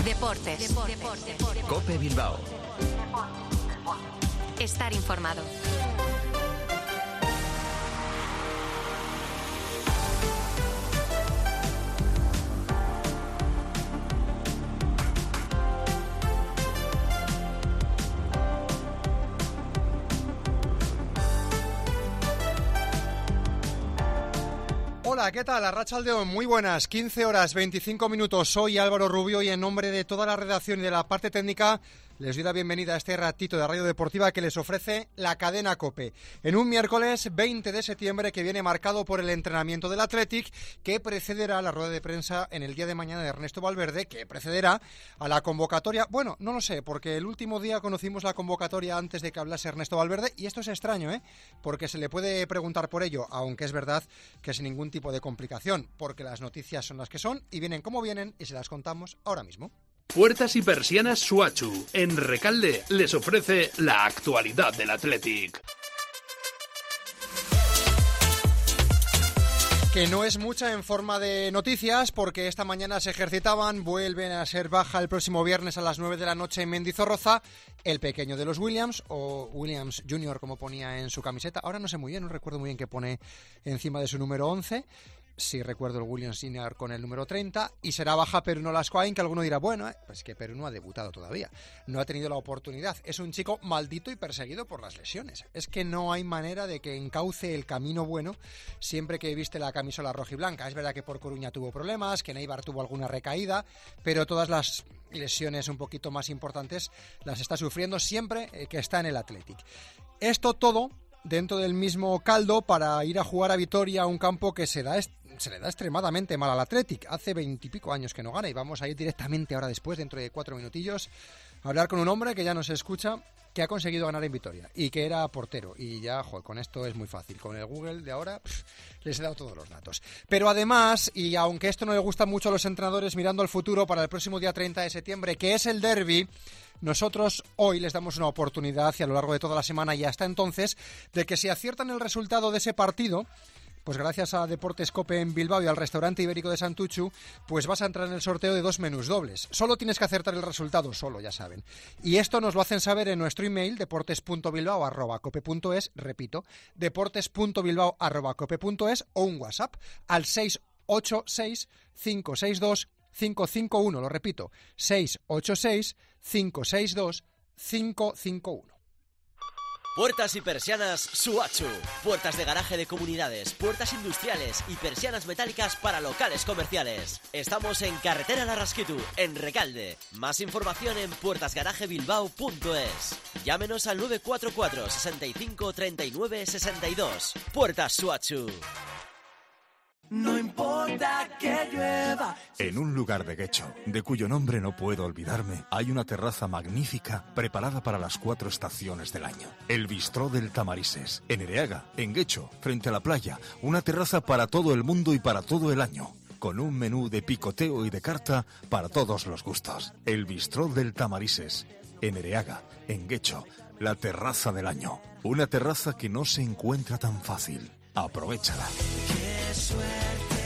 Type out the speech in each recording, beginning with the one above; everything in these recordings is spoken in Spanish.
Deportes. COPE Bilbao. Estar informado. Hola, ¿qué tal? Arratsaldeon, muy buenas, 15 horas 25 minutos. Soy Álvaro Rubio y en nombre de toda la redacción y de la parte técnica les doy la bienvenida a este ratito de radio deportiva que les ofrece la cadena COPE. En un miércoles 20 de septiembre que viene marcado por el entrenamiento del Athletic, que precederá la rueda de prensa en el día de mañana de Ernesto Valverde, que precederá a la convocatoria. Bueno, no lo sé, porque el último día conocimos la convocatoria antes de que hablase Ernesto Valverde, y esto es extraño, porque se le puede preguntar por ello, aunque es verdad que sin ningún tipo de complicación, porque las noticias son las que son y vienen como vienen y se las contamos ahora mismo. Puertas y persianas Suachu, en Recalde, les ofrece la actualidad del Athletic. Que no es mucha en forma de noticias, porque esta mañana se ejercitaban, vuelven a ser baja el próximo viernes a las 9 de la noche en Mendizorroza, el pequeño de los Williams, o Williams Jr. como ponía en su camiseta. Ahora no sé muy bien, no recuerdo muy bien qué pone encima de su número 11. Sí recuerdo el Williams Senior con el número 30, y será baja Perunno Lascoain, que alguno dirá, bueno, pues que Perunno ha debutado todavía, no ha tenido la oportunidad, es un chico maldito y perseguido por las lesiones, es que no hay manera de que encauce el camino bueno siempre que viste la camisola rojiblanca. Es verdad que por Coruña tuvo problemas, que Neibar tuvo alguna recaída, pero todas las lesiones un poquito más importantes las está sufriendo siempre que está en el Athletic. Esto todo dentro del mismo caldo para ir a jugar a Vitoria, a un campo que se le da extremadamente mal al Athletic. Hace 20 y pico años que no gana, y vamos a ir directamente ahora después, dentro de 4 minutillos, a hablar con un hombre que ya nos escucha, que ha conseguido ganar en Vitoria y que era portero. Y ya, con esto es muy fácil. Con el Google de ahora les he dado todos los datos. Pero además, y aunque esto no le gusta mucho a los entrenadores mirando al futuro para el próximo día 30 de septiembre, que es el derbi, nosotros hoy les damos una oportunidad, y a lo largo de toda la semana y hasta entonces, de que si aciertan el resultado de ese partido, pues gracias a Deportes COPE en Bilbao y al restaurante ibérico de Santuchu, pues vas a entrar en el sorteo de 2 menús dobles. Solo tienes que acertar el resultado, solo, ya saben. Y esto nos lo hacen saber en nuestro email, deportes.bilbao@cope.es, repito, deportes.bilbao@cope.es, o un WhatsApp al 686-562-551, lo repito, 686-562-551. Puertas y persianas Suachu. Puertas de garaje de comunidades, puertas industriales y persianas metálicas para locales comerciales. Estamos en Carretera Larrasquitu, en Recalde. Más información en puertasgarajebilbao.es. Llámenos al 944 65 39 62. Puertas Suachu. No importa que llueva. En un lugar de Guecho, de cuyo nombre no puedo olvidarme, hay una terraza magnífica preparada para las 4 estaciones del año. El Bistró del Tamarises, en Ereaga, en Guecho, frente a la playa. Una terraza para todo el mundo y para todo el año, con un menú de picoteo y de carta para todos los gustos. El Bistró del Tamarises, en Ereaga, en Guecho, la terraza del año. Una terraza que no se encuentra tan fácil. Aprovéchala. Qué suerte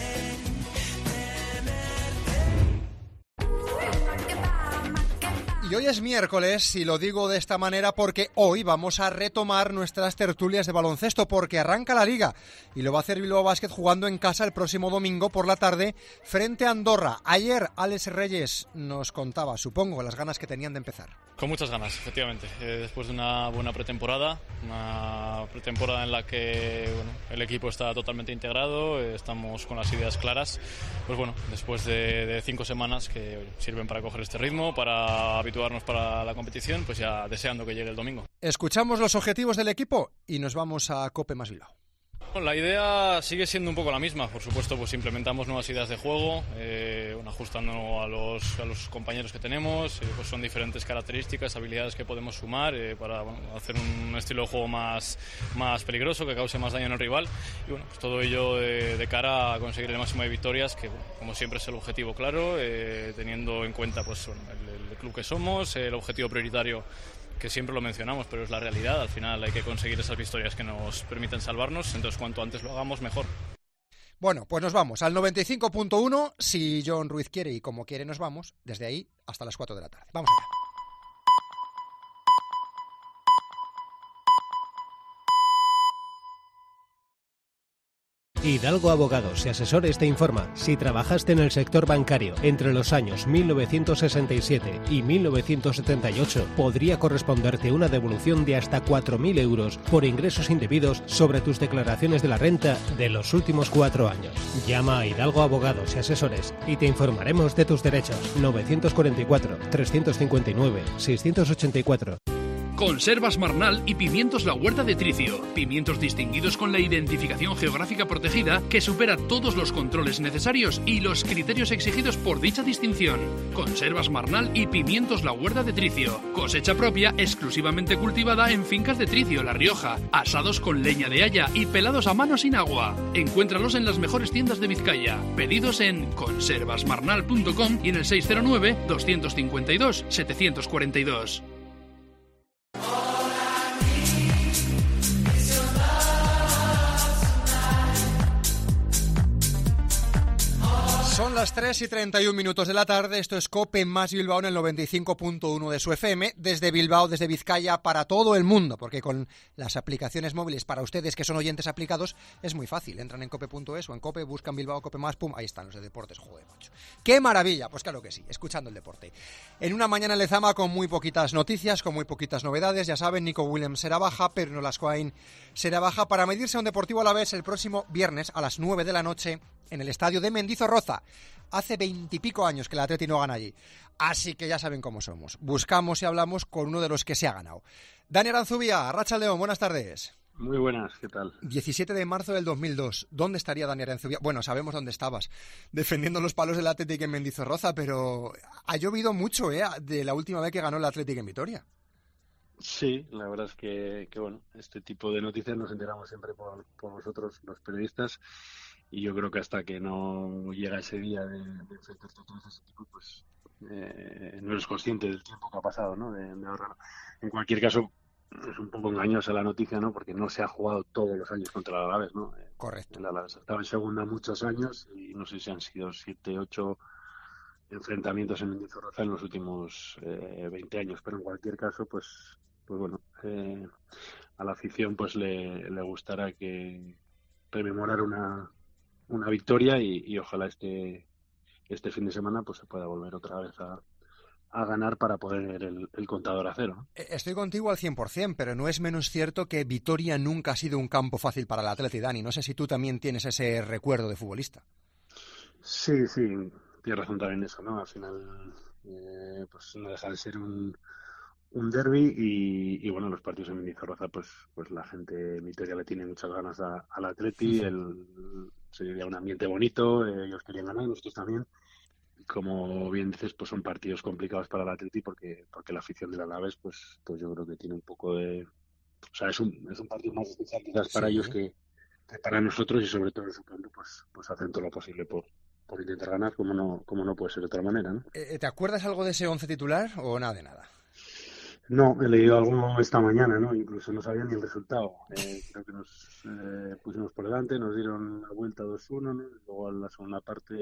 Y hoy es miércoles, y lo digo de esta manera porque hoy vamos a retomar nuestras tertulias de baloncesto, porque arranca la Liga y lo va a hacer Bilbao Basket jugando en casa el próximo domingo por la tarde frente a Andorra. Ayer Alex Reyes nos contaba, supongo, las ganas que tenían de empezar. Con muchas ganas, efectivamente. Después de una buena pretemporada, una pretemporada en la que el equipo está totalmente integrado, estamos con las ideas claras. Pues bueno, después de 5 semanas que sirven para coger este ritmo, para habituarnos para la competición, pues ya deseando que llegue el domingo. Escuchamos los objetivos del equipo y nos vamos a COPE más Bilbao. La idea sigue siendo un poco la misma, por supuesto, pues implementamos nuevas ideas de juego, ajustando a los compañeros que tenemos, pues son diferentes características, habilidades que podemos sumar para hacer un estilo de juego más peligroso, que cause más daño en el rival, y bueno, pues todo ello de cara a conseguir el máximo de victorias, que como siempre es el objetivo claro, teniendo en cuenta pues el club que somos, el objetivo prioritario, que siempre lo mencionamos, pero es la realidad. Al final hay que conseguir esas victorias que nos permiten salvarnos, entonces cuanto antes lo hagamos, mejor. Bueno, pues nos vamos al 95.1. Si John Ruiz quiere y como quiere nos vamos. Desde ahí hasta las 4 de la tarde. Vamos allá. Hidalgo Abogados y Asesores te informa. Si trabajaste en el sector bancario entre los años 1967 y 1978, podría corresponderte una devolución de hasta 4.000 euros por ingresos indebidos sobre tus declaraciones de la renta de los últimos 4 años. Llama a Hidalgo Abogados y Asesores y te informaremos de tus derechos. 944-359-684. Conservas Marnal y Pimientos La Huerta de Tricio. Pimientos distinguidos con la identificación geográfica protegida que supera todos los controles necesarios y los criterios exigidos por dicha distinción. Conservas Marnal y Pimientos La Huerta de Tricio. Cosecha propia exclusivamente cultivada en fincas de Tricio, La Rioja. Asados con leña de haya y pelados a mano sin agua. Encuéntralos en las mejores tiendas de Vizcaya. Pedidos en conservasmarnal.com y en el 609-252-742. Son las 3:31 de la tarde, esto es COPE más Bilbao en el 95.1 de su FM, desde Bilbao, desde Vizcaya, para todo el mundo, porque con las aplicaciones móviles para ustedes que son oyentes aplicados es muy fácil, entran en cope.es o en COPE, buscan Bilbao, COPE más, pum, ahí están los de deportes, joder, macho. ¡Qué maravilla! Pues claro que sí, escuchando el deporte. En una mañana en Lezama con muy poquitas noticias, con muy poquitas novedades, ya saben, Nico Williams será baja, pero no Lascoain será baja para medirse a un Deportivo Alavés el próximo viernes a las 9 de la noche en el estadio de Mendizorroza. Hace 20 y pico años que el Atleti no gana allí. Así que ya saben cómo somos. Buscamos y hablamos con uno de los que se ha ganado. Dani Aranzubia, Arratsaldeon, buenas tardes. Muy buenas, ¿qué tal? 17 de marzo del 2002. ¿Dónde estaría Dani Aranzubia? Bueno, sabemos dónde estabas, defendiendo los palos del Athletic en Mendizorroza, pero ha llovido mucho, de la última vez que ganó el Athletic en Vitoria. Sí, la verdad es que bueno, este tipo de noticias nos enteramos siempre por nosotros, los periodistas, y yo creo que hasta que no llega ese día de enfrentarte a todo ese tipo, pues no eres consciente del tiempo que ha pasado, ¿no? De ahorrar. En cualquier caso, es un poco engañosa la noticia, ¿no? Porque no se ha jugado todos los años contra el Alavés, ¿no? Correcto. El Alavés estaba en segunda muchos años y no sé si han sido 7, 8 enfrentamientos en Mendizorroza en los últimos 20 años, pero en cualquier caso, pues bueno, a la afición pues le gustará que rememorar una victoria y ojalá este fin de semana pues se pueda volver otra vez a ganar para poner el contador a cero. Estoy contigo al 100%, pero no es menos cierto que Vitoria nunca ha sido un campo fácil para el Atleti, Dani. No sé si tú también tienes ese recuerdo de futbolista. Sí, tienes razón también en eso, ¿no? Al final pues no deja de ser un derbi y bueno, los partidos en Mendizorroza pues la gente en Vitoria le tiene muchas ganas al Atleti, sería un ambiente bonito, ellos querían ganar, nosotros también. Como bien dices, pues son partidos complicados para el Atleti porque la afición del Alavés pues yo creo que tiene un poco de... O sea, es un partido más especial quizás para ellos que para nosotros, y sobre todo en su campo pues hacen todo lo posible por intentar ganar, como no puede ser de otra manera, ¿no? ¿Te acuerdas algo de ese 11 titular o nada de nada? No, he leído algo esta mañana, ¿no? Incluso no sabía ni el resultado. Creo que nos pusimos por delante, nos dieron la vuelta 2-1, ¿no? Luego en la segunda parte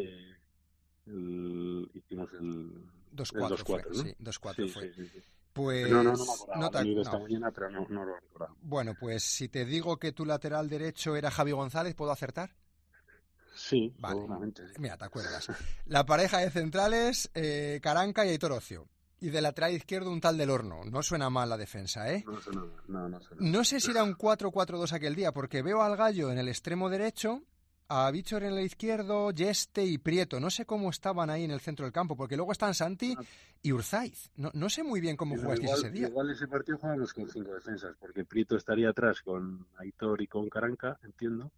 hicimos el 2-4, ¿no? Sí, 2-4 fue. Sí. Pues no me acordaba. No esta mañana, pero no lo recordaba. Bueno, pues si te digo que tu lateral derecho era Javi González, ¿puedo acertar? Sí, vale. Seguramente. Sí. Mira, te acuerdas. La pareja de centrales, Caranca y Aitor Ocio. Y de lateral izquierdo un tal del Horno. No suena mal la defensa, ¿eh? No suena mal. No sé si era un 4-4-2 aquel día, porque veo al Gallo en el extremo derecho, a Bichor en el izquierdo, Yeste y Prieto. No sé cómo estaban ahí en el centro del campo, porque luego están Santi y Urzaiz. No sé muy bien cómo jugasteis ese día. Igual ese partido jugamos con 5 defensas, porque Prieto estaría atrás con Aitor y con Caranca, entiendo.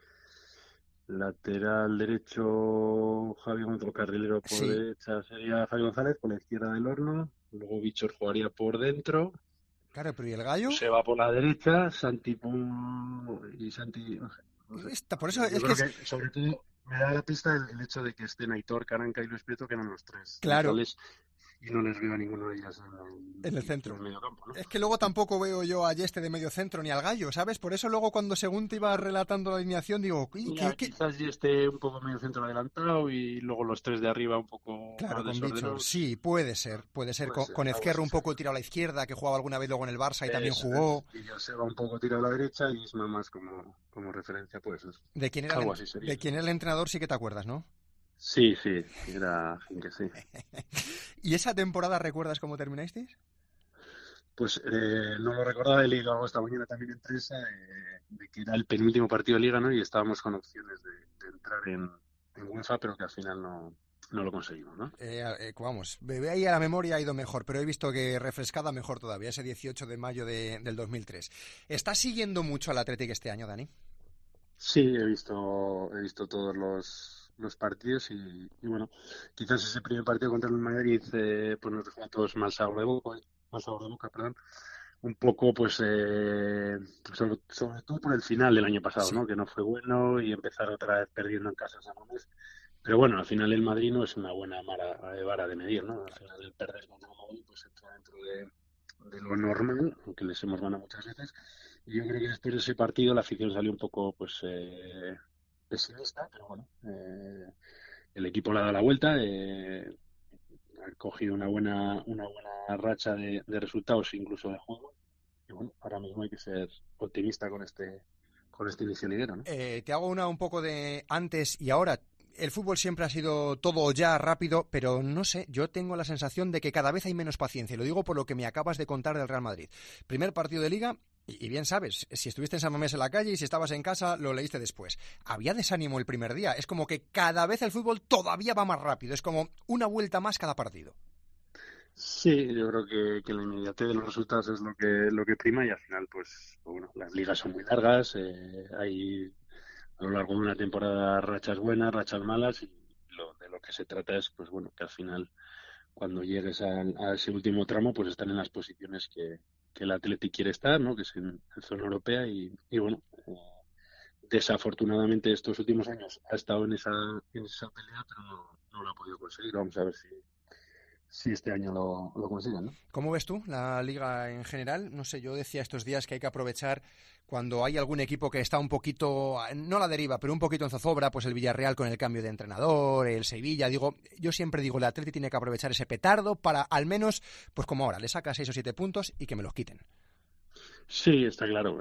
Lateral derecho Javi González, carrilero por derecha sería Javi González, por la izquierda del Horno, luego Bichor jugaría por dentro. Claro, pero ¿y el Gallo? Se va por la derecha, Santi y Santi, no sé. Por eso es que sobre todo me da la pista el hecho de que estén Aitor, Caranca y Luis Prieto, que eran los tres. Claro. no les veo a ninguno de ellas en el centro. En el medio campo, ¿no? Es que luego tampoco veo yo a Yeste de medio centro ni al Gallo, ¿sabes? Por eso luego cuando según te iba relatando la alineación digo... Quizás Yeste un poco medio centro adelantado y luego los tres de arriba un poco Claro, más con Bicho, sí, puede ser. Con Ezquerro un poco tirado a la izquierda, que jugaba alguna vez luego en el Barça y también jugó. Y ya se va un poco tirado a la derecha y Isma más como referencia, pues ¿De quién era el entrenador sí que te acuerdas, no? Sí, era que sí. ¿Y esa temporada recuerdas cómo terminasteis? Pues no lo recordaba, he leído algo esta mañana también en prensa de que era el penúltimo partido de Liga, ¿no? Y estábamos con opciones de entrar en UEFA, pero que al final no lo conseguimos, ¿no? Vamos, bebé ahí a la memoria ha ido mejor, pero he visto que refrescada mejor todavía, ese 18 de mayo del 2003. ¿Estás siguiendo mucho al Athletic este año, Dani? Sí, he visto todos los partidos y bueno, quizás ese primer partido contra el Madrid pues nos dejó a todos mal sabor de boca, perdón, un poco pues sobre todo por el final del año pasado, sí, ¿no? Que no fue bueno y empezar otra vez perdiendo en casa San Mamés. Pero bueno, al final el Madrid no es una buena vara de medir, ¿no? Al final el perder con el Madrid pues entra dentro de lo normal, aunque les hemos ganado muchas veces. Y yo creo que después de ese partido la afición salió un poco pues pesimista, pero bueno, el equipo le ha dado la vuelta, ha cogido una buena racha de resultados, incluso de juego, y bueno, ahora mismo hay que ser optimista con este inicio liguero, ¿no? Te hago un poco de antes y ahora. El fútbol siempre ha sido todo ya rápido, pero no sé, yo tengo la sensación de que cada vez hay menos paciencia, y lo digo por lo que me acabas de contar del Real Madrid. Primer partido de Liga, y bien sabes, si estuviste en San Mamés en la calle y si estabas en casa, lo leíste después. Había desánimo el primer día, es como que cada vez el fútbol todavía va más rápido, es como una vuelta más cada partido. Sí, yo creo que la inmediatez de los resultados es lo que prima y al final, pues bueno, las ligas son muy largas, hay a lo largo de una temporada rachas buenas, rachas malas y de lo que se trata es, pues bueno, que al final cuando llegues a ese último tramo, pues están en las posiciones que el Athletic quiere estar, ¿no? Que es en zona europea y bueno, desafortunadamente estos últimos años ha estado en esa pelea, pero no lo ha podido conseguir. Vamos a ver si este año lo consiguen, ¿no? ¿Cómo ves tú la Liga en general? No sé, yo decía estos días que hay que aprovechar cuando hay algún equipo que está un poquito, no a la deriva, pero un poquito en zozobra, pues el Villarreal con el cambio de entrenador, el Sevilla, yo siempre digo, el Atleti tiene que aprovechar ese petardo para al menos, pues como ahora, le saca 6 o 7 puntos y que me los quiten. Sí, está claro.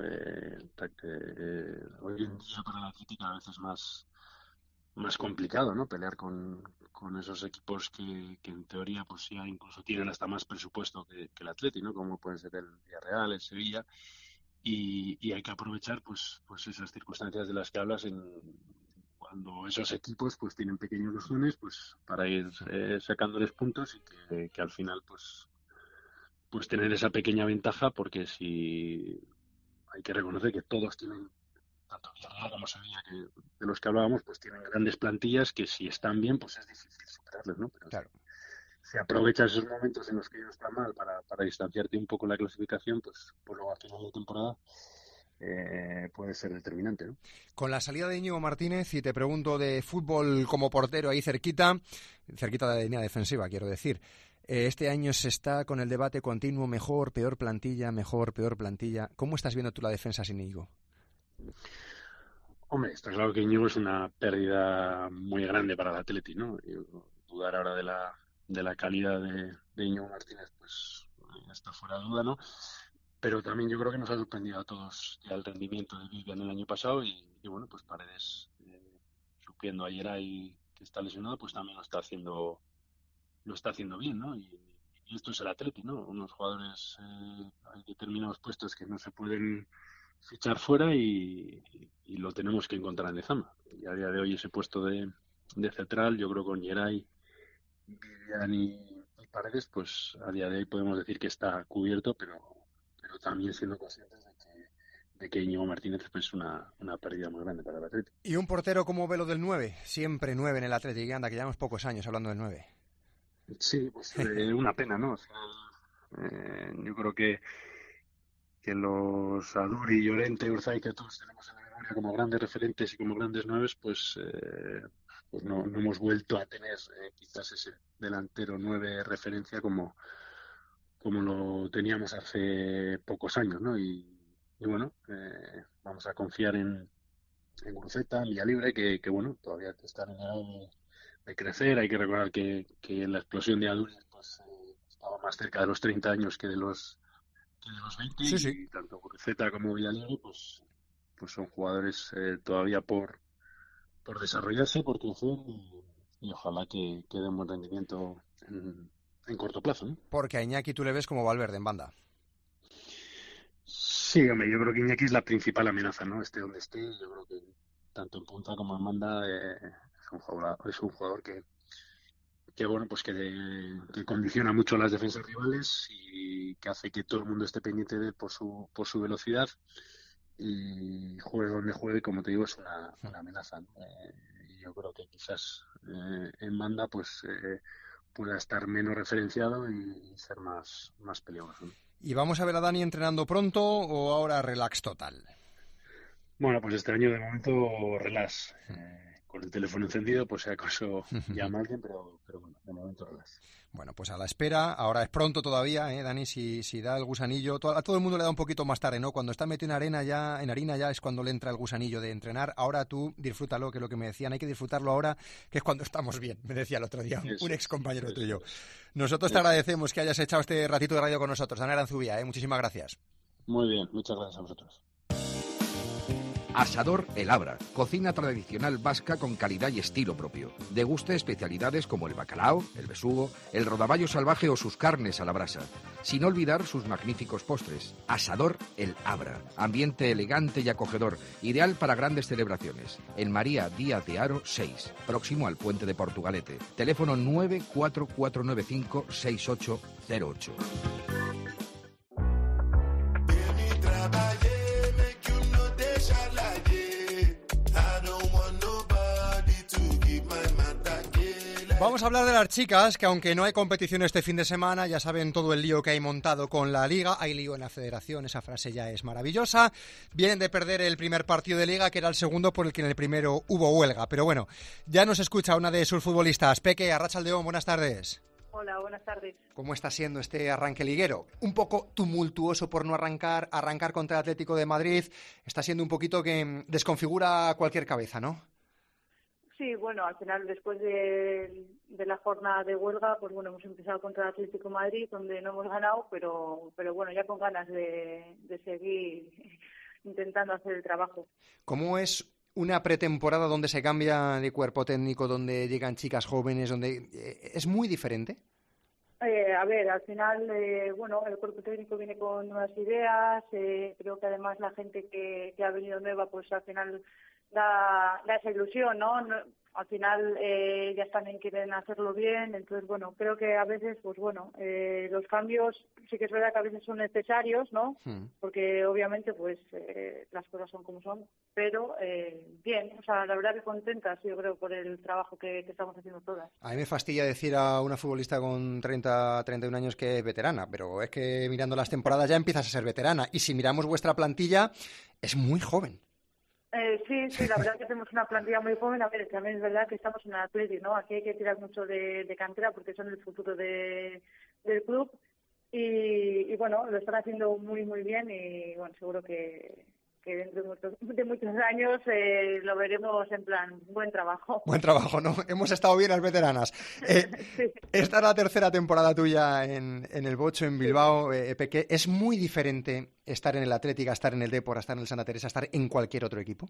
Hoy en día para el Atleti cada vez es más complicado, ¿no? Pelear con esos equipos que en teoría pues ya incluso tienen hasta más presupuesto que el Atleti, ¿no? Como pueden ser el Villarreal, el Sevilla, y hay que aprovechar pues esas circunstancias de las que hablas cuando esos equipos pues tienen pequeños ilusiones pues para ir sacándoles puntos y que al final pues tener esa pequeña ventaja, porque si hay que reconocer que todos tienen, tanto Villarreal como Sevilla, que de los que hablábamos, pues tienen grandes plantillas que si están bien, pues es difícil superarles, ¿no? Pero claro, si aprovechas esos momentos en los que ellos están mal para distanciarte un poco la clasificación, pues luego a final de temporada puede ser determinante, ¿no? Con la salida de Íñigo Martínez, y te pregunto de fútbol como portero ahí cerquita de la línea defensiva, quiero decir, este año se está con el debate continuo, mejor, peor plantilla. ¿Cómo estás viendo tú la defensa sin Íñigo? Hombre, está claro que Íñigo es una pérdida muy grande para el Atleti, ¿no? Y dudar ahora de la calidad de Íñigo Martínez, pues está fuera de duda, ¿no? Pero también yo creo que nos ha sorprendido a todos ya el rendimiento de Vivian el año pasado y bueno, pues Paredes, supliendo ayer ahí que está lesionado, pues también lo está haciendo bien, ¿no? Y esto es el Atleti, ¿no? Unos jugadores hay determinados puestos que no se pueden fichar fuera y lo tenemos que encontrar en Lezama. Y a día de hoy ese puesto de central, yo creo que con Geray, Vivian y Paredes, pues a día de hoy podemos decir que está cubierto, pero también siendo conscientes de que Íñigo Martínez pues, es una pérdida muy grande para el Atlético. ¿Y un portero como Velo del 9? Siempre 9 en el Atlético, anda, que llevamos pocos años hablando del 9. Sí, pues una pena, ¿no? O sea, yo creo que los Aduri, Llorente, Urzay, que todos tenemos en la memoria como grandes referentes y como grandes nueves, pues pues no hemos vuelto a tener quizás ese delantero 9 referencia como lo teníamos hace pocos años, ¿no? Y bueno, vamos a confiar en Guruceta, en Villalibre, que bueno, todavía están en edad de crecer. Hay que recordar que la explosión de Aduriz pues estaba más cerca de los 30 años que de los 20, Sí, sí. y tanto Guruceta como Villalibre pues son jugadores todavía por desarrollarse, por crecer, y ojalá que den buen rendimiento en corto plazo, ¿no? Porque a Iñaki tú le ves como Valverde en banda. Sí, hombre, yo creo que Iñaki es la principal amenaza, ¿no? Esté donde esté, yo creo que tanto en punta como en banda es un jugador que bueno, pues que condiciona mucho a las defensas rivales y que hace que todo el mundo esté pendiente de él por su velocidad, y juegue donde juegue, como te digo, es una amenaza, ¿no? Y yo creo que quizás en banda pues pueda estar menos referenciado y ser más peligroso, ¿no? ¿Y vamos a ver a Dani entrenando pronto o ahora relax total? Bueno, pues este año de momento relax, con el teléfono encendido, pues si acaso llama a alguien, pero bueno, de momento relax. Bueno, pues a la espera. Ahora es pronto todavía, Dani, si da el gusanillo. A todo el mundo le da un poquito más tarde, ¿no? Cuando está metido en harina ya es cuando le entra el gusanillo de entrenar. Ahora tú disfrútalo, que es lo que me decían. Hay que disfrutarlo ahora, que es cuando estamos bien. Me decía el otro día un ex compañero tuyo. Nosotros te agradecemos que hayas echado este ratito de radio con nosotros. Dani Aranzubía, muchísimas gracias. Muy bien, muchas gracias a vosotros. Asador El Abra, cocina tradicional vasca con calidad y estilo propio. Deguste especialidades como el bacalao, el besugo, el rodaballo salvaje o sus carnes a la brasa. Sin olvidar sus magníficos postres. Asador El Abra, ambiente elegante y acogedor, ideal para grandes celebraciones. En María Díaz de Haro 6, próximo al Puente de Portugalete. Teléfono 944956808. Vamos a hablar de las chicas, que aunque no hay competición este fin de semana, ya saben todo el lío que hay montado con la Liga. Hay lío en la Federación, esa frase ya es maravillosa. Vienen de perder el primer partido de Liga, que era el segundo, por el que en el primero hubo huelga. Pero bueno, ya nos escucha una de sus futbolistas. Peque, Arratsaldeon, buenas tardes. Hola, buenas tardes. ¿Cómo está siendo este arranque liguero? Un poco tumultuoso por no arrancar contra el Atlético de Madrid. Está siendo un poquito que desconfigura cualquier cabeza, ¿no? Sí, bueno, al final, después de la jornada de huelga, pues bueno, hemos empezado contra el Atlético de Madrid, donde no hemos ganado, pero bueno, ya con ganas de seguir intentando hacer el trabajo. ¿Cómo es una pretemporada donde se cambia de cuerpo técnico, donde llegan chicas jóvenes, donde es muy diferente? A ver, al final, bueno, el cuerpo técnico viene con nuevas ideas, creo que además la gente que ha venido nueva, pues al final da esa ilusión, ¿no? Al final ya también quieren hacerlo bien, entonces bueno, creo que a veces, pues bueno, los cambios sí que es verdad que a veces son necesarios, ¿no? Porque obviamente pues las cosas son como son, pero bien, o sea, la verdad que contentas, yo creo, por el trabajo que estamos haciendo todas. A mí me fastidia decir a una futbolista con 31 años que es veterana, pero es que mirando las temporadas ya empiezas a ser veterana, y si miramos vuestra plantilla, es muy joven. Sí, la verdad que tenemos una plantilla muy joven. A ver, también es verdad que estamos en el Athletic, ¿no? Aquí hay que tirar mucho de cantera porque son el futuro del club y bueno, lo están haciendo muy, muy bien y bueno, seguro que dentro de muchos años lo veremos en plan, buen trabajo. Buen trabajo, ¿no? Hemos estado bien las veteranas. Sí. Esta es la tercera temporada tuya en el Bocho, en Bilbao, Peque. ¿Es muy diferente estar en el Atlético, estar en el Depor, estar en el Santa Teresa, estar en cualquier otro equipo?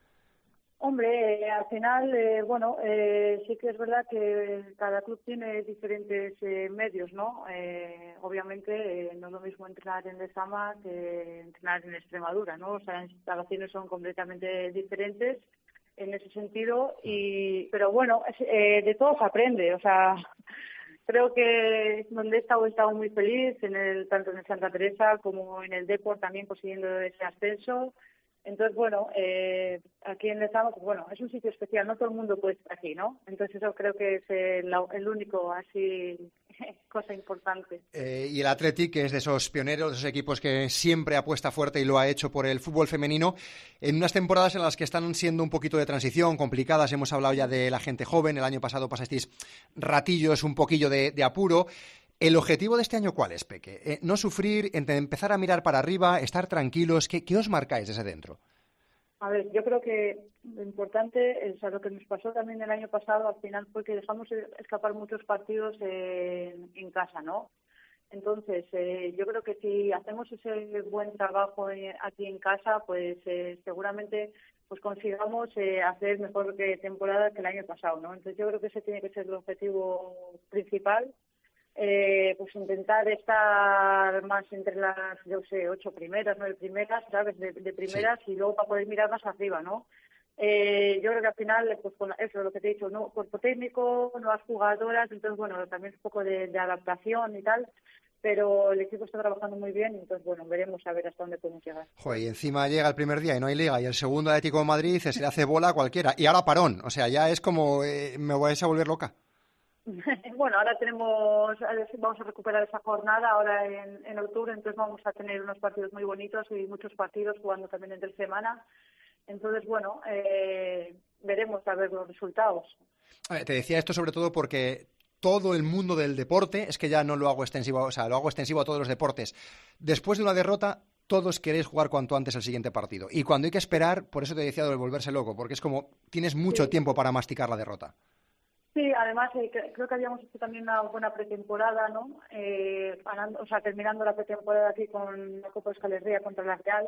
Hombre, al final, bueno, sí que es verdad que cada club tiene diferentes medios, ¿no? Obviamente no es lo mismo entrenar en Lezama que entrenar en Extremadura, ¿no? O sea, las instalaciones son completamente diferentes en ese sentido, pero bueno, de todo se aprende, o sea, creo que donde he estado muy feliz, tanto en el Santa Teresa como en el Depor, también consiguiendo ese ascenso. Entonces, bueno, aquí en Lezama, pues bueno, es un sitio especial, no todo el mundo puede estar aquí, ¿no? Entonces eso creo que es el único así cosa importante. Y el Athletic, que es de esos pioneros, de esos equipos que siempre apuesta fuerte y lo ha hecho por el fútbol femenino, en unas temporadas en las que están siendo un poquito de transición, complicadas. Hemos hablado ya de la gente joven, el año pasado pasasteis ratillos, un poquillo de apuro. ¿El objetivo de este año cuál es, Peque? No sufrir, empezar a mirar para arriba, estar tranquilos. ¿Qué os marcáis desde dentro? A ver, yo creo que lo importante, o sea, lo que nos pasó también el año pasado, al final fue que dejamos escapar muchos partidos en casa, ¿no? Entonces, yo creo que si hacemos ese buen trabajo aquí en casa, pues seguramente pues consigamos hacer mejor temporada que el año pasado, ¿no? Entonces, yo creo que ese tiene que ser el objetivo principal. Pues intentar estar más entre las, 8 primeras, 9 primeras, ¿sabes? De primeras, sí. Y luego para poder mirar más arriba, ¿no? Yo creo que al final, pues con eso, lo que te he dicho, ¿no? Cuerpo técnico, nuevas jugadoras, entonces, bueno, también un poco de adaptación y tal, pero el equipo está trabajando muy bien, entonces, bueno, veremos a ver hasta dónde podemos llegar. Joder, y encima llega el primer día y no hay liga, y el segundo Atlético de Madrid se le hace bola a cualquiera, y ahora parón, o sea, ya es como, me vais a volver loca. Bueno, ahora vamos a recuperar esa jornada ahora en octubre, entonces vamos a tener unos partidos muy bonitos y muchos partidos jugando también entre semana. Entonces, bueno, veremos a ver los resultados. A ver, te decía esto sobre todo porque todo el mundo del deporte, es que ya no lo hago extensivo, o sea, lo hago extensivo a todos los deportes. Después de una derrota, todos queréis jugar cuanto antes el siguiente partido. Y cuando hay que esperar, por eso te decía de volverse loco, porque es como tienes mucho tiempo para masticar la derrota. Sí, además creo que habíamos hecho también una buena pretemporada, ¿no? Terminando la pretemporada aquí con la Copa Euskal Herria contra la Real.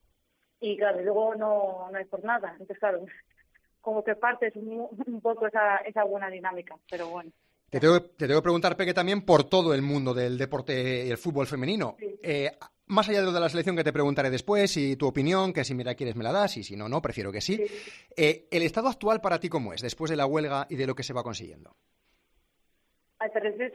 Y claro, luego no hay por nada. Entonces, claro, como que partes un poco esa buena dinámica, pero bueno. Te tengo que preguntar, Peque, también por todo el mundo del deporte y el fútbol femenino. Sí. Más allá de lo de la selección, que te preguntaré después, y tu opinión, que si me la quieres me la das, y si no, no, prefiero que sí. ¿El estado actual para ti cómo es, después de la huelga y de lo que se va consiguiendo? ¿Te refieres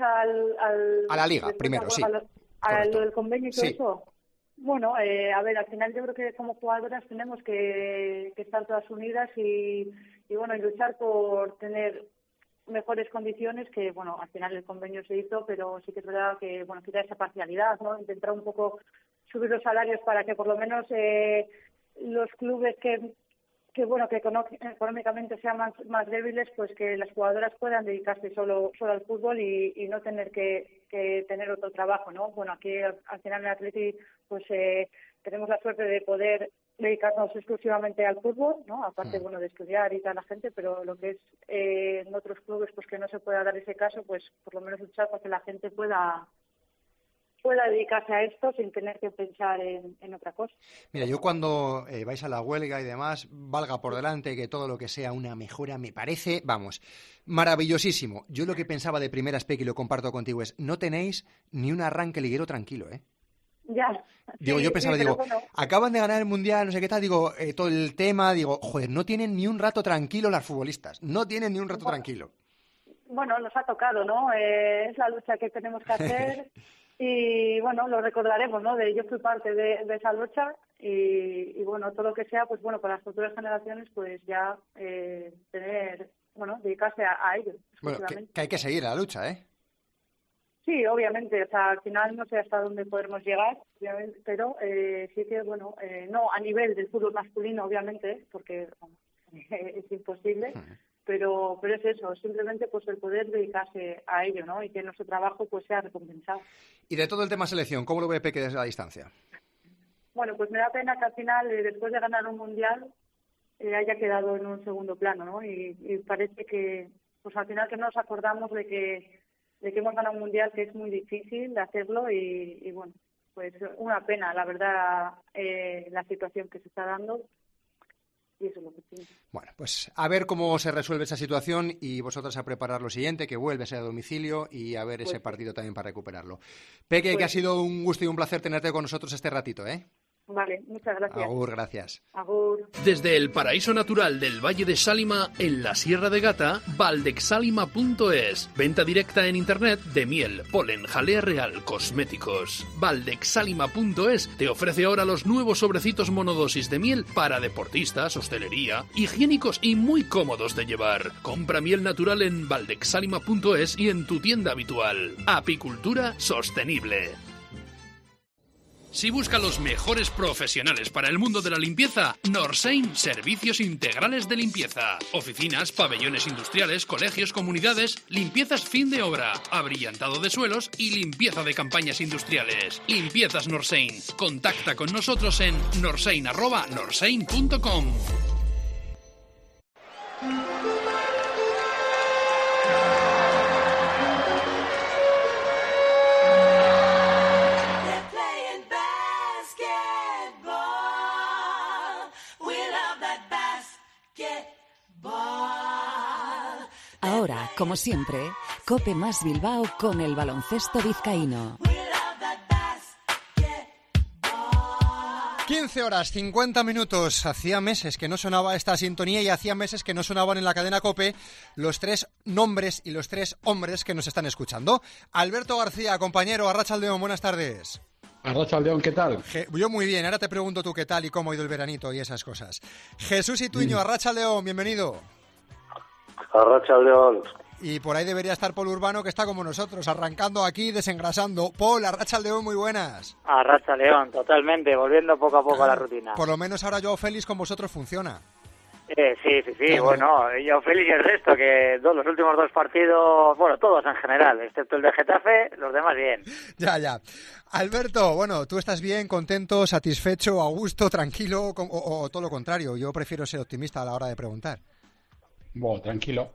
a la liga, primero, sí. ¿A lo del convenio y todo sí. Eso? Bueno, a ver, al final yo creo que como jugadoras tenemos que estar todas unidas y bueno, y luchar por tener mejores condiciones, que bueno, al final el convenio se hizo, pero sí que es verdad que bueno, quita esa parcialidad, ¿no? Intentar un poco subir los salarios para que por lo menos los clubes que económicamente sean más débiles, pues que las jugadoras puedan dedicarse solo al fútbol y no tener que tener otro trabajo, ¿no? Bueno, aquí al final en el Athletic pues tenemos la suerte de poder dedicarnos exclusivamente al fútbol, ¿no? Aparte, bueno, de estudiar y tal la gente, pero lo que es en otros clubes, pues que no se pueda dar ese caso, pues por lo menos luchar para que la gente pueda dedicarse a esto sin tener que pensar en otra cosa. Mira, yo cuando vais a la huelga y demás, valga por delante que todo lo que sea una mejora me parece, vamos, maravillosísimo. Yo lo que pensaba de primeras, Peque, y lo comparto contigo, es no tenéis ni un arranque liguero tranquilo, ¿eh? Ya. Digo, yo pensaba, bueno, acaban de ganar el Mundial, no sé qué tal, digo, todo el tema, digo, joder, no tienen ni un rato tranquilo las futbolistas, no tienen ni un rato tranquilo. Bueno, nos ha tocado, ¿no? Es la lucha que tenemos que hacer y, bueno, lo recordaremos, ¿no? Yo fui parte de esa lucha y, bueno, todo lo que sea, pues bueno, para las futuras generaciones, pues ya tener, bueno, dedicarse a ello. Bueno, que hay que seguir la lucha, ¿eh? Sí, obviamente, o sea, al final no sé hasta dónde podremos llegar, obviamente, pero sí que, bueno, no a nivel del fútbol masculino, obviamente, porque es imposible, pero es eso, simplemente pues el poder dedicarse a ello, ¿no? Y que nuestro trabajo pues sea recompensado. Y de todo el tema selección, ¿cómo lo ve Peque desde la distancia? Bueno, pues me da pena que al final, después de ganar un mundial, haya quedado en un segundo plano, ¿no? Y parece que, pues al final que no nos acordamos de que hemos ganado un mundial, que es muy difícil de hacerlo y bueno, pues una pena, la verdad, la situación que se está dando y eso es lo que tiene. Bueno, pues a ver cómo se resuelve esa situación y vosotros a preparar lo siguiente, que vuelve a ser a domicilio y a ver ese partido también para recuperarlo. Peque, que ha sido un gusto y un placer tenerte con nosotros este ratito, ¿eh? Vale, muchas gracias. Agur, gracias. Agur. Desde el paraíso natural del Valle de Sálima, en la Sierra de Gata, valdexsalima.es. Venta directa en internet de miel, polen, jalea real, cosméticos. Valdexsalima.es te ofrece ahora los nuevos sobrecitos monodosis de miel para deportistas, hostelería, higiénicos y muy cómodos de llevar. Compra miel natural en valdexsalima.es y en tu tienda habitual. Apicultura sostenible. Si busca los mejores profesionales para el mundo de la limpieza, Norsein Servicios Integrales de Limpieza. Oficinas, pabellones industriales, colegios, comunidades, limpiezas fin de obra, abrillantado de suelos y limpieza de campañas industriales. Limpiezas Norsein. Contacta con nosotros en norsein@norsein.com. Ahora, como siempre, COPE más Bilbao con el baloncesto vizcaíno. 15 horas, 50 minutos. Hacía meses que no sonaba esta sintonía y hacía meses que no sonaban en la cadena COPE los tres nombres y los tres hombres que nos están escuchando. Alberto García, compañero, Arratsaldeon, buenas tardes. Arratsaldeon, ¿qué tal? Yo muy bien, ahora te pregunto tú qué tal y cómo ha ido el veranito y esas cosas. Jesús Ituño, Arratsaldeon, bienvenido. Arratsaldeon. Y por ahí debería estar Paul Urbano, que está como nosotros, arrancando aquí, desengrasando. Paul, Arratsaldeon, muy buenas. Arratsaldeon, totalmente, volviendo poco a poco a la rutina. Por lo menos ahora Joao Félix con vosotros funciona. Sí, bueno, yo Félix y el resto, que los últimos dos partidos, bueno, todos en general, excepto el de Getafe, los demás bien. Ya. Alberto, bueno, ¿tú estás bien, contento, satisfecho, a gusto, tranquilo o todo lo contrario? Yo prefiero ser optimista a la hora de preguntar. Bueno, tranquilo.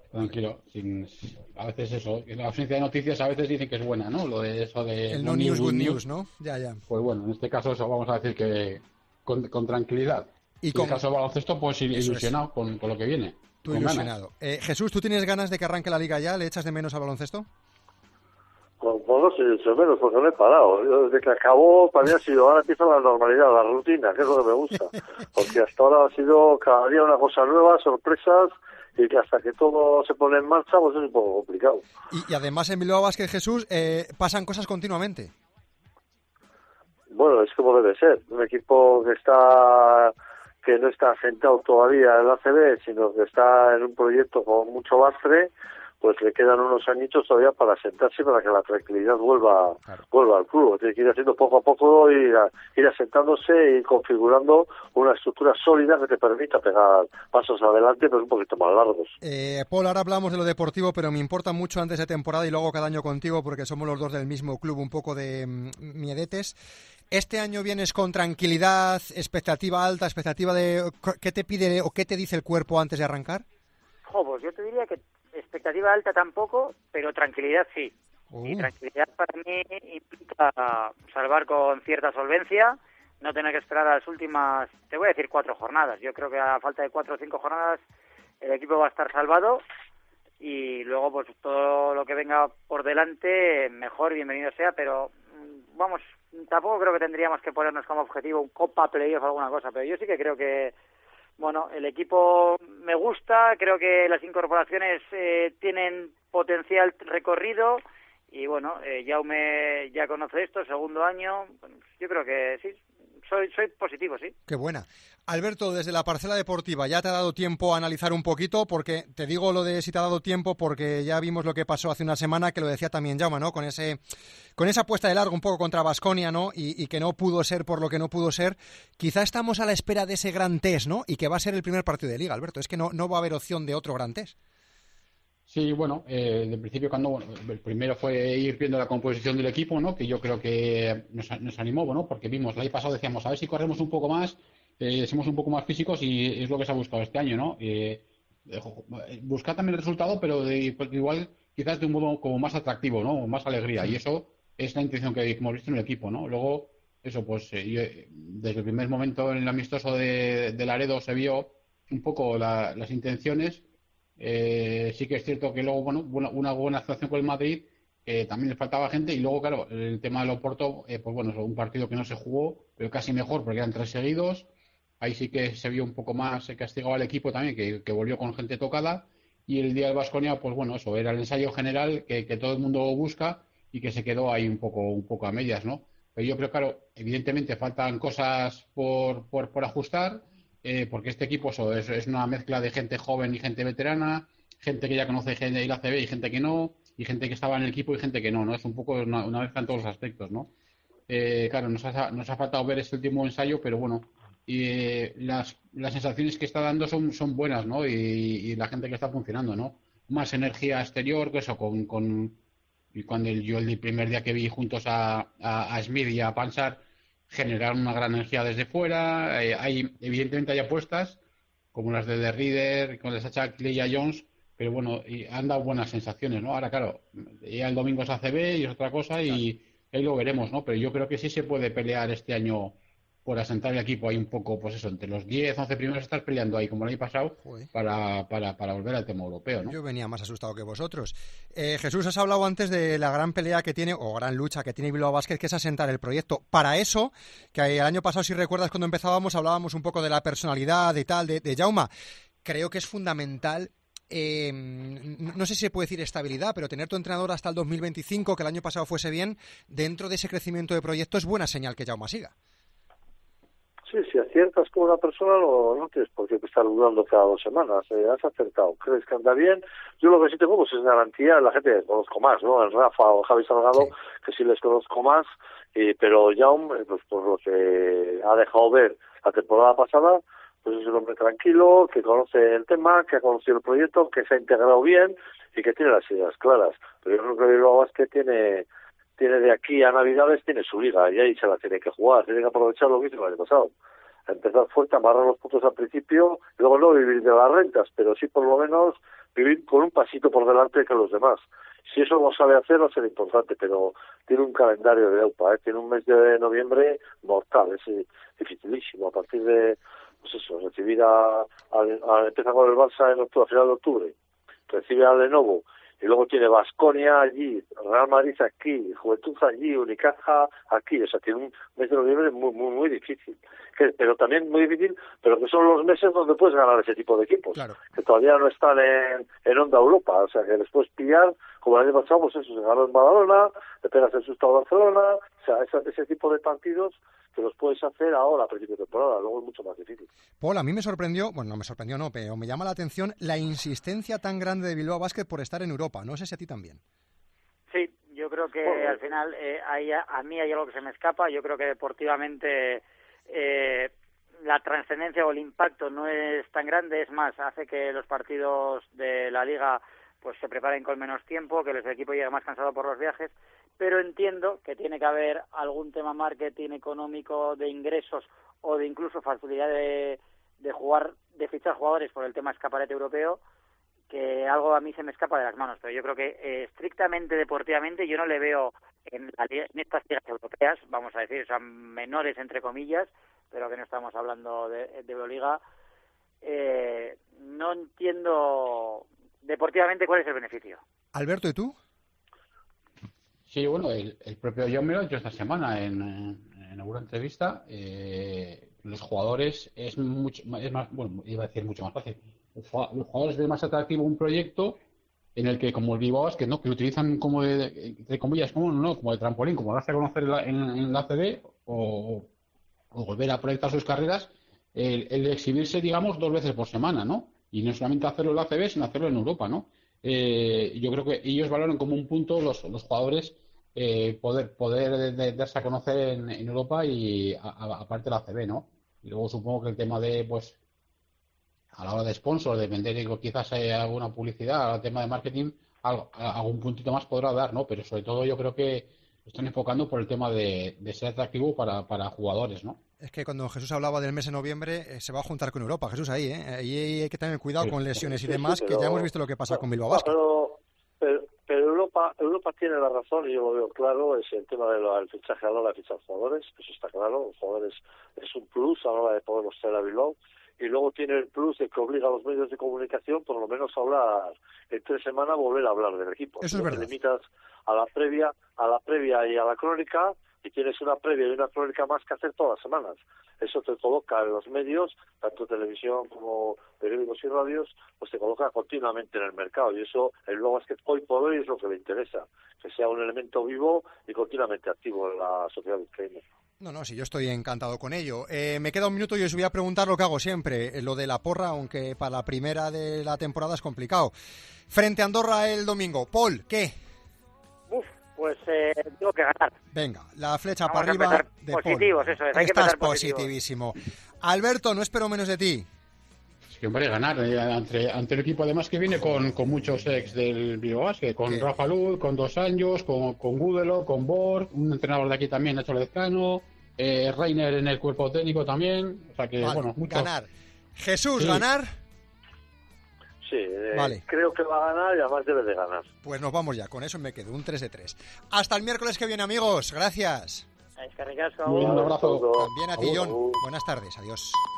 A veces eso, la ausencia de noticias a veces dicen que es buena, ¿no? Lo de eso de... El no news, good news, ¿no? Ya. Pues bueno, en este caso eso vamos a decir que con tranquilidad. Y en el caso del baloncesto, pues ilusionado con lo que viene. Tú ilusionado. Jesús, ¿tú tienes ganas de que arranque la liga ya? ¿Le echas de menos al baloncesto? Pues no sé, echo de menos, porque no he parado. Yo, desde que acabó, para mí ha sido, ahora empieza la normalidad, la rutina, que es lo que me gusta. Porque hasta ahora ha sido cada día una cosa nueva, sorpresas, y que hasta que todo se pone en marcha, pues es un poco complicado. Y además en Bilbao Basket, Jesús, pasan cosas continuamente. Bueno, es como debe ser. Un equipo que no está sentado todavía en la ACB, sino que está en un proyecto con mucho lastre, pues le quedan unos añitos todavía para sentarse, para que la tranquilidad vuelva al club. Tiene que ir haciendo poco a poco, ir asentándose y configurando una estructura sólida que te permita pegar pasos adelante, pero un poquito más largos. Paul, ahora hablamos de lo deportivo, pero me importa mucho antes de temporada y luego cada año contigo, porque somos los dos del mismo club, un poco de miedetes. Este año vienes con tranquilidad, expectativa alta, expectativa de... ¿Qué te pide o qué te dice el cuerpo antes de arrancar? Pues yo te diría que expectativa alta tampoco, pero tranquilidad sí. Y tranquilidad para mí implica salvar con cierta solvencia, no tener que esperar a las últimas, te voy a decir 4 jornadas. Yo creo que a falta de 4 o 5 jornadas el equipo va a estar salvado y luego pues todo lo que venga por delante, mejor, bienvenido sea, pero vamos, tampoco creo que tendríamos que ponernos como objetivo un Copa Playoff o alguna cosa, pero yo sí que creo que bueno, el equipo me gusta, creo que las incorporaciones tienen potencial recorrido y bueno, Jaume ya conoce esto, segundo año, bueno, yo creo que sí, soy positivo, sí. Qué buena. Alberto, desde la parcela deportiva, ¿ya te ha dado tiempo a analizar un poquito? Porque te digo lo de si te ha dado tiempo porque ya vimos lo que pasó hace una semana, que lo decía también Jaume, ¿no? Con esa puesta de largo un poco contra Baskonia, ¿no? Y que no pudo ser por lo que no pudo ser. Quizá estamos a la espera de ese gran test, ¿no? Y que va a ser el primer partido de Liga, Alberto. Es que no va a haber opción de otro gran test. Sí, bueno, de principio el primero fue ir viendo la composición del equipo, ¿no? Que yo creo que nos animó, bueno, porque vimos, el año pasado decíamos, a ver si corremos un poco más, somos un poco más físicos y es lo que se ha buscado este año, ¿no? Buscar también el resultado, pero igual quizás de un modo como más atractivo, ¿no? Más alegría, y eso es la intención que hemos visto en el equipo, ¿no? Luego, eso, pues desde el primer momento en el amistoso de Laredo se vio un poco las intenciones. Sí que es cierto que luego, bueno, una buena actuación con el Madrid que también les faltaba gente, y luego, claro, el tema del Oporto, pues bueno, es un partido que no se jugó, pero casi mejor porque eran 3 seguidos. Ahí sí que se vio un poco más castigado al equipo también, que volvió con gente tocada. Y el día del Baskonia, pues bueno, eso era el ensayo general que todo el mundo busca y que se quedó ahí un poco a medias, ¿no? Pero yo creo, claro, evidentemente faltan cosas por ajustar, porque este equipo es una mezcla de gente joven y gente veterana, gente que ya conoce gente de la ACB y gente que no, y gente que estaba en el equipo y gente que no, ¿no? Es un poco una mezcla en todos los aspectos, ¿no? Claro, nos ha faltado ver este último ensayo, pero bueno, las sensaciones que está dando son buenas, ¿no? Y la gente que está funcionando, ¿no? Más energía exterior, que eso, y cuando yo el primer día que vi juntos a Smith y a Pansar, generaron una gran energía desde fuera. Evidentemente hay apuestas, como las de The Reader, con la Sacha Leia Jones, pero bueno, y han dado buenas sensaciones, ¿no? Ahora, claro, ya el domingo es ACB y es otra cosa, y ahí lo veremos, ¿no? Pero yo creo que sí se puede pelear este año por asentar el equipo ahí un poco, pues eso, entre los 10, 11 primeros, estar peleando ahí como el año pasado. Joder. para volver al tema europeo, ¿no? Yo venía más asustado que vosotros. Jesús, has hablado antes de la gran pelea que tiene, o gran lucha que tiene Bilbao Basket, que es asentar el proyecto. Para eso, que el año pasado, si recuerdas, cuando empezábamos, hablábamos un poco de la personalidad y tal, de Jauma. Creo que es fundamental, no sé si se puede decir estabilidad, pero tener tu entrenador hasta el 2025, que el año pasado fuese bien, dentro de ese crecimiento de proyecto, es buena señal que Jauma siga. Sí, si aciertas con una persona no tienes por qué estar dudando cada 2 semanas. Has acertado, crees que anda bien. Yo lo que sí tengo pues es garantía, la gente que conozco más, ¿no? El Rafa o Javi Salgado, sí, que sí les conozco más, pero Jaume, pues por lo que ha dejado ver la temporada pasada, pues es un hombre tranquilo, que conoce el tema, que ha conocido el proyecto, que se ha integrado bien y que tiene las ideas claras. Pero yo creo que Bilbao Basket tiene de aquí a Navidades, tiene su liga y ahí se la tiene que jugar, tiene que aprovechar lo que hizo el año pasado. Empezar fuerte, amarrar los puntos al principio, y luego no vivir de las rentas, pero sí por lo menos vivir con un pasito por delante que los demás. Si eso lo sabe hacer, va a ser importante, pero tiene un calendario de EUPA, tiene un mes de noviembre mortal, es dificilísimo. A partir de, pues eso, recibir empieza con el Barça en octubre, a final de octubre, recibe a Lenovo, y luego tiene Baskonia allí, Real Madrid aquí, Juventud allí, Unicaja aquí, o sea, tiene un mes de noviembre muy, muy, muy difícil, pero también muy difícil, pero que son los meses donde puedes ganar ese tipo de equipos, claro, que todavía no están en Onda Europa, o sea, que les puedes pillar, como el año pasado, pues eso, se ganó en Badalona, le pegas el susto a Barcelona, o sea, ese tipo de partidos que los puedes hacer ahora a principio de temporada, luego es mucho más difícil. Paul, a mí me sorprendió, bueno, no me sorprendió, no, pero me llama la atención la insistencia tan grande de Bilbao Basket por estar en Europa, no sé si a ti también. Sí, yo creo que al final a mí hay algo que se me escapa, yo creo que deportivamente la trascendencia o el impacto no es tan grande, es más, hace que los partidos de la Liga pues se preparen con menos tiempo, que el equipo llegue más cansado por los viajes, pero entiendo que tiene que haber algún tema marketing económico, de ingresos o de incluso facilidad de fichar jugadores por el tema escaparate europeo, que algo a mí se me escapa de las manos, pero yo creo que estrictamente deportivamente yo no le veo en estas ligas europeas, vamos a decir, son menores entre comillas, pero que no estamos hablando de Euroliga, no entiendo deportivamente cuál es el beneficio. Alberto, ¿y tú? Sí, bueno, el propio John me lo ha dicho esta semana en alguna entrevista. Los jugadores es más, bueno, iba a decir mucho más fácil. Los jugadores ven más atractivo un proyecto en el que, como el Bilbao Basket, ¿no?, que lo utilizan como de comillas, como de trampolín, como darse a conocer en la ACB o volver a proyectar sus carreras, el exhibirse, digamos, 2 veces por semana, ¿no? Y no solamente hacerlo en la ACB, sino hacerlo en Europa, ¿no? Yo creo que ellos valoran como un punto los jugadores poder darse a conocer en Europa y aparte de la ACB, ¿no? Y luego supongo que el tema de, pues, a la hora de sponsor, de vender quizás alguna publicidad, al tema de marketing, algún puntito más podrá dar, ¿no? Pero sobre todo yo creo que están enfocando por el tema de ser atractivo para jugadores, ¿no? Es que cuando Jesús hablaba del mes de noviembre, se va a juntar con Europa. Jesús, ahí hay que tener cuidado con lesiones y demás, que ya hemos visto lo que pasa con Bilbao Basket. Pero Europa tiene la razón, y yo lo veo claro, es el tema del fichaje a la hora de fichar jugadores, eso está claro, los jugadores es un plus a la hora de poderlos traer a Bilbao, y luego tiene el plus de que obliga a los medios de comunicación por lo menos a hablar en 3 semanas, volver a hablar del equipo. Eso es verdad. Te limitas a la previa y a la crónica, y tienes una previa y una crónica más que hacer todas las semanas. Eso te coloca en los medios, tanto televisión como periódicos y radios, pues te coloca continuamente en el mercado, y eso el Eurobasket hoy por hoy es lo que le interesa, que sea un elemento vivo y continuamente activo en la sociedad vizcaína. No, sí, yo estoy encantado con ello. Me queda un minuto y os voy a preguntar lo que hago siempre, lo de la porra, aunque para la primera de la temporada es complicado. Frente a Andorra el domingo. Paul, ¿qué? Pues tengo que ganar. Venga, la flecha Vamos para arriba de positivos, Paul. eso es, hay que Estás empezar positivos. positivísimo. Alberto, no espero menos de ti. Sí, hombre, ganar ante el equipo además que viene con muchos ex del Bilbao Basket, con Rafa Luz, con Dos Anjos, con Gudelo, con Borg, un entrenador de aquí también, Nacho Lezcano, Reiner en el cuerpo técnico también, o sea que, vale, bueno, mucho. Ganar. Jesús, Sí. ¿ganar? Sí, Vale. Creo que va a ganar y además debe de ganar. Pues nos vamos ya, con eso me quedo, un 3-3. Hasta el miércoles que viene, amigos. Gracias. Es que ricasco. Un abrazo. También a ti, John. Buenas tardes, adiós.